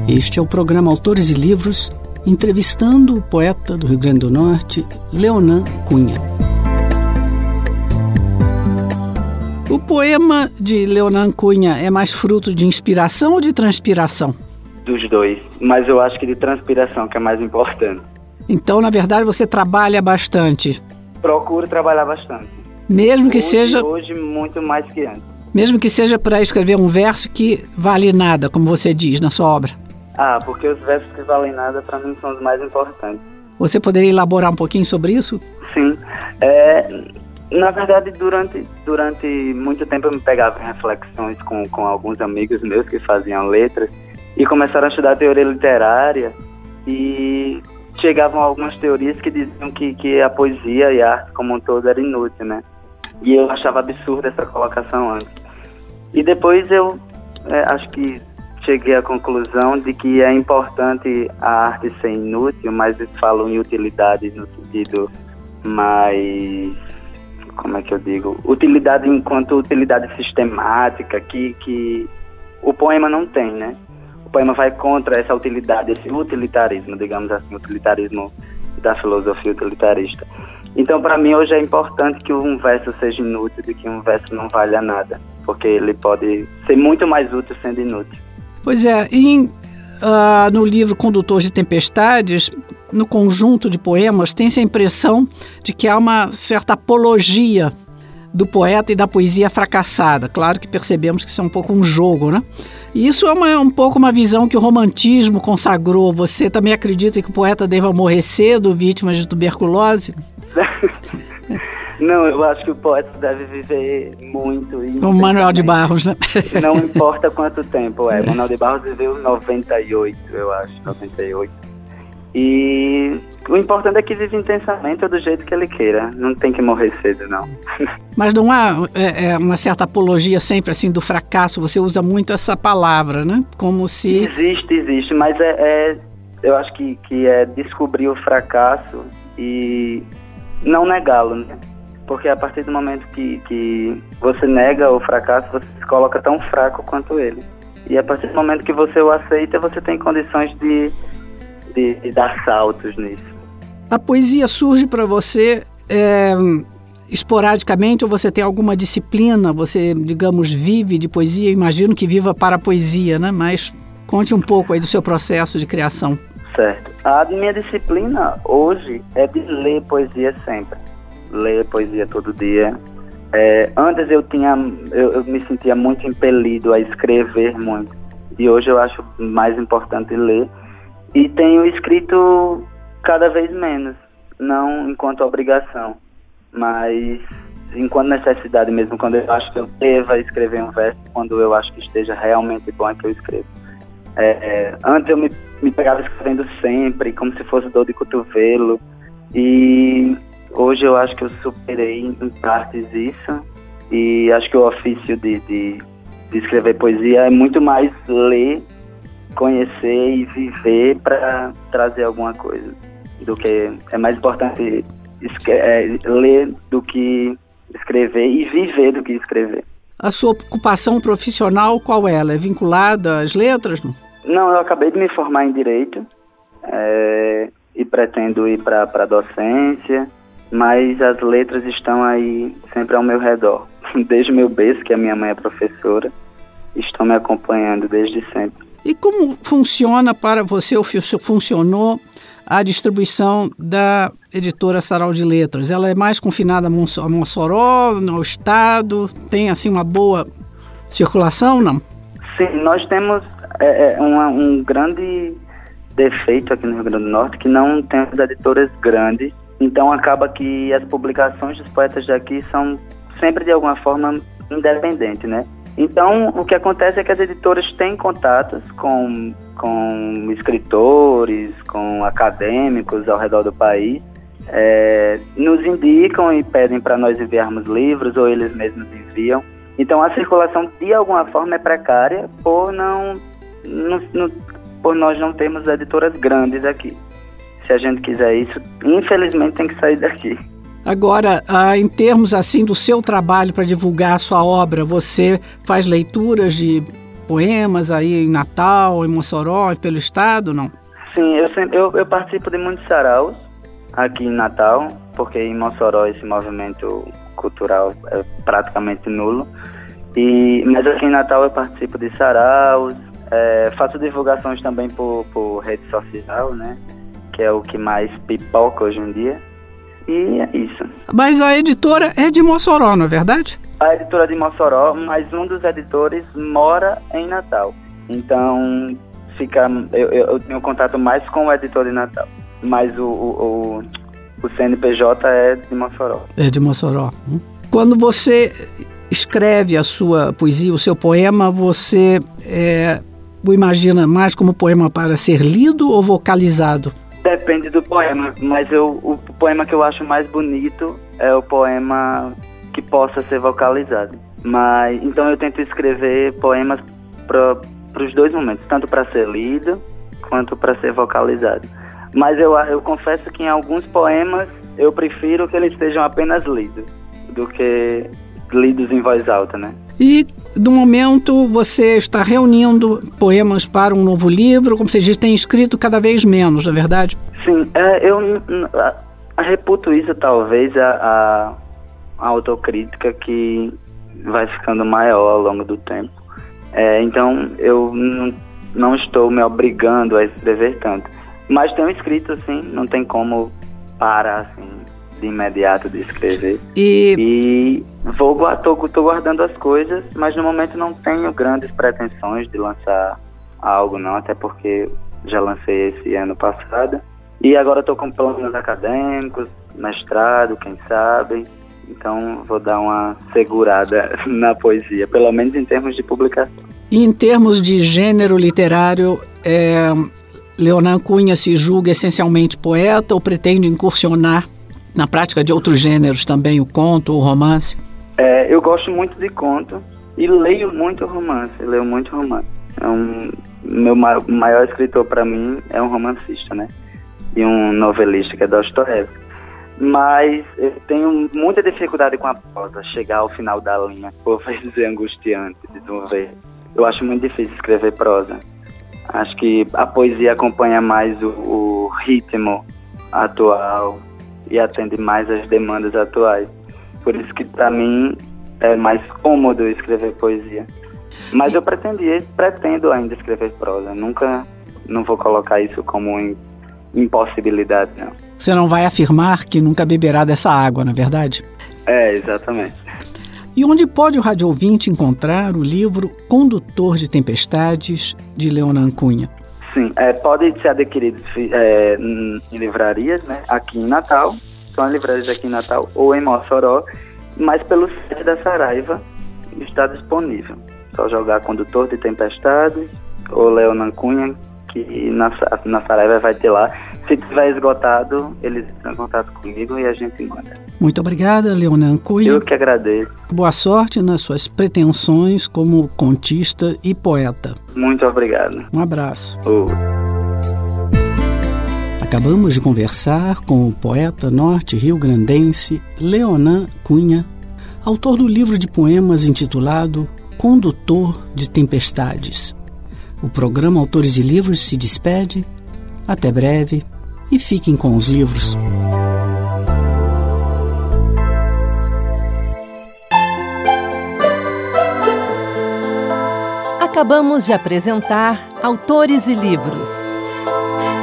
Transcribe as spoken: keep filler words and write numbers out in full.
Este é o programa Autores e Livros, entrevistando o poeta do Rio Grande do Norte, Leonan Cunha. O poema de Leonan Cunha é mais fruto de inspiração ou de transpiração? Dos dois, mas eu acho que de transpiração, que é mais importante. Então, na verdade, você trabalha bastante? Procuro trabalhar bastante. Mesmo que hoje, seja... Hoje, muito mais que antes. Mesmo que seja para escrever um verso que vale nada, como você diz na sua obra? Ah, porque os versos que valem nada, para mim, são os mais importantes. Você poderia elaborar um pouquinho sobre isso? Sim. É, na verdade, durante, durante muito tempo eu me pegava em reflexões com, com alguns amigos meus que faziam letras e começaram a estudar teoria literária e chegavam a algumas teorias que diziam que, que a poesia e a arte como um todo era inútil, né? E eu achava absurda essa colocação antes. E depois eu é, acho que cheguei à conclusão de que é importante a arte ser inútil, mas eles falam em utilidade no sentido mais, como é que eu digo, utilidade enquanto utilidade sistemática, que, que o poema não tem, né? O poema vai contra essa utilidade, esse utilitarismo, digamos assim, utilitarismo da filosofia utilitarista. Então, para mim, hoje é importante que um verso seja inútil do que um verso não valha nada, porque ele pode ser muito mais útil sendo inútil. Pois é, em, uh, no livro Condutor de Tempestades, no conjunto de poemas, tem-se a impressão de que há uma certa apologia do poeta e da poesia fracassada. Claro que percebemos que isso é um pouco um jogo, né? E isso é uma, um pouco uma visão que o romantismo consagrou. Você também acredita que o poeta deva morrer cedo, vítima de tuberculose? Não, eu acho que o poeta deve viver muito. Como Manuel de Barros, né? Não importa quanto tempo é. Manuel de Barros viveu noventa e oito, eu acho, noventa e oito. E o importante é que vive intensamente do jeito que ele queira. Não tem que morrer cedo, não. Mas não há é, é, uma certa apologia sempre assim do fracasso? Você usa muito essa palavra, né? Como se... Existe, existe, mas é, é eu acho que, que é descobrir o fracasso e não negá-lo, né? Porque a partir do momento que, que você nega o fracasso, você se coloca tão fraco quanto ele. E a partir do momento que você o aceita, você tem condições de, de, de dar saltos nisso. A poesia surge para você é, esporadicamente ou você tem alguma disciplina? Você, digamos, vive de poesia? Imagino que viva para a poesia, né? Mas conte um pouco aí do seu processo de criação. Certo. A minha disciplina hoje é de ler poesia sempre. Ler poesia todo dia. É, antes eu tinha, eu, eu me sentia muito impelido a escrever muito. E hoje eu acho mais importante ler. E tenho escrito cada vez menos. Não enquanto obrigação, mas enquanto necessidade mesmo. Quando eu acho que eu deva escrever um verso, quando eu acho que esteja realmente bom é que eu escrevo. É, é, antes eu me, me pegava escrevendo sempre, como se fosse dor de cotovelo. E hoje eu acho que eu superei em partes isso, e acho que o ofício de, de, de escrever poesia é muito mais ler, conhecer e viver para trazer alguma coisa. Do que é mais importante esque- é, ler do que escrever e viver do que escrever. A sua ocupação profissional, qual é? Ela é vinculada às letras? Não, não eu acabei de me formar em Direito é, e pretendo ir para a docência. Mas as letras estão aí sempre ao meu redor. Desde o meu berço, que a minha mãe é professora, estão me acompanhando desde sempre. E como funciona para você, ou funcionou, a distribuição da editora Sarau de Letras? Ela é mais confinada a Mossoró, ao Estado? Tem assim uma boa circulação, não? Sim, nós temos é, uma, um grande defeito aqui no Rio Grande do Norte, que não temos editoras grandes. Então acaba que as publicações dos poetas daqui são sempre de alguma forma independentes, né? Então o que acontece é que as editoras têm contatos com, com escritores, com acadêmicos ao redor do país, é, nos indicam e pedem para nós enviarmos livros ou eles mesmos enviam. Então a circulação de alguma forma é precária por, não, no, no, por nós não termos editoras grandes aqui. Se a gente quiser isso, infelizmente tem que sair daqui. Agora, ah, em termos assim do seu trabalho para divulgar a sua obra, você faz leituras de poemas aí em Natal, em Mossoró, pelo estado, não? Sim, eu, sempre, eu, eu participo de muitos saraus aqui em Natal, porque em Mossoró esse movimento cultural é praticamente nulo. E, mas aqui em Natal eu participo de saraus, é, faço divulgações também por, por rede social, né? Que é o que mais pipoca hoje em dia. E é isso. Mas a editora é de Mossoró, não é verdade? A editora é de Mossoró, mas um dos editores mora em Natal. Então, fica, eu, eu tenho contato mais com o editor de Natal. Mas o, o, o C N P J é de Mossoró. É de Mossoró. Quando você escreve a sua poesia, o seu poema, você é, o imagina mais como poema para ser lido ou vocalizado? Depende do poema, mas eu, o poema que eu acho mais bonito é o poema que possa ser vocalizado. Mas, então eu tento escrever poemas para os dois momentos, tanto para ser lido quanto para ser vocalizado. Mas eu, eu confesso que em alguns poemas eu prefiro que eles sejam apenas lidos do que lidos em voz alta, né? E, no momento, você está reunindo poemas para um novo livro, como você diz, tem escrito cada vez menos, não é verdade? Sim, é, eu a, a reputo isso, talvez, a, a, a autocrítica que vai ficando maior ao longo do tempo. É, então, eu não, não estou me obrigando a escrever tanto. Mas tenho escrito, assim, não tem como parar, assim, de imediato de escrever. E, e vou, tô, tô guardando as coisas, mas no momento não tenho grandes pretensões de lançar algo, não, até porque já lancei esse ano passado. E agora estou com planos acadêmicos, mestrado, quem sabe. Então vou dar uma segurada na poesia, pelo menos em termos de publicação. E em termos de gênero literário, é, Leonan Cunha se julga essencialmente poeta ou pretende incursionar na prática de outros gêneros também, o conto, o romance? É, eu gosto muito de conto e leio muito romance, leio muito romance. É um, meu maior escritor para mim é um romancista, né? E um novelista, que é Dostoiévski. Mas eu tenho muita dificuldade com a prosa, chegar ao final da linha, por vezes é angustiante de uma vez. Eu acho muito difícil escrever prosa. Acho que a poesia acompanha mais o, o ritmo atual e atende mais às demandas atuais. Por isso que para mim é mais cômodo escrever poesia. Mas eu pretendi, pretendo ainda escrever prosa. Nunca, não vou colocar isso como impossibilidade, não. Você não vai afirmar que nunca beberá dessa água, não é verdade? É, exatamente. E onde pode o rádio ouvinte encontrar o livro Condutor de Tempestades, de Leonan Cunha? Sim, é, pode ser adquirido é, em livrarias, né, aqui em Natal, são livrarias aqui em Natal ou em Mossoró, mas pelo site da Saraiva está disponível. Só jogar Condutor de Tempestades ou Leonan Cunha, que na, na Saraiva vai ter lá. Se tiver esgotado, eles entram em contato comigo e a gente manda. Muito obrigada, Leonan Cunha. Eu que agradeço. Boa sorte nas suas pretensões como contista e poeta. Muito obrigado. Um abraço. Oh. Acabamos de conversar com o poeta norte-riograndense Leonan Cunha, autor do livro de poemas intitulado Condutor de Tempestades. O programa Autores e Livros se despede. Até breve e fiquem com os livros. Acabamos de apresentar Autores e Livros.